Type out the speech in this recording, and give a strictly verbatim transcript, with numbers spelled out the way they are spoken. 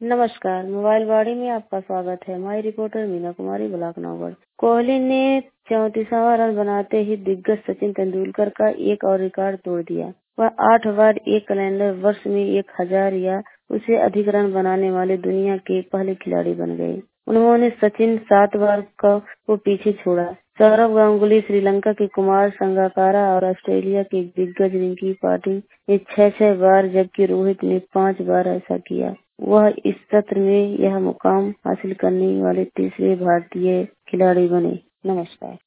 नमस्कार, मोबाइल वाणी में आपका स्वागत है। मैं रिपोर्टर मीना कुमारी, ब्लॉक नौगढ़। कोहली ने चौंतीसवां रन बनाते ही दिग्गज सचिन तेंदुलकर का एक और रिकॉर्ड तोड़ दिया। वह आठ बार एक कैलेंडर वर्ष में एक हजार या उससे अधिक रन बनाने वाले दुनिया के पहले खिलाड़ी बन गए। उन्होंने सचिन सात बार को पीछे छोड़ा। सौरव गांगुली, श्रीलंका के कुमार संगकारा और ऑस्ट्रेलिया के दिग्गज रिकी पॉन्टिंग ने छह छह बार, जबकि रोहित ने पांच बार ऐसा किया। वह इस सत्र में यह मुकाम हासिल करने वाले तीसरे भारतीय खिलाड़ी बने। नमस्कार।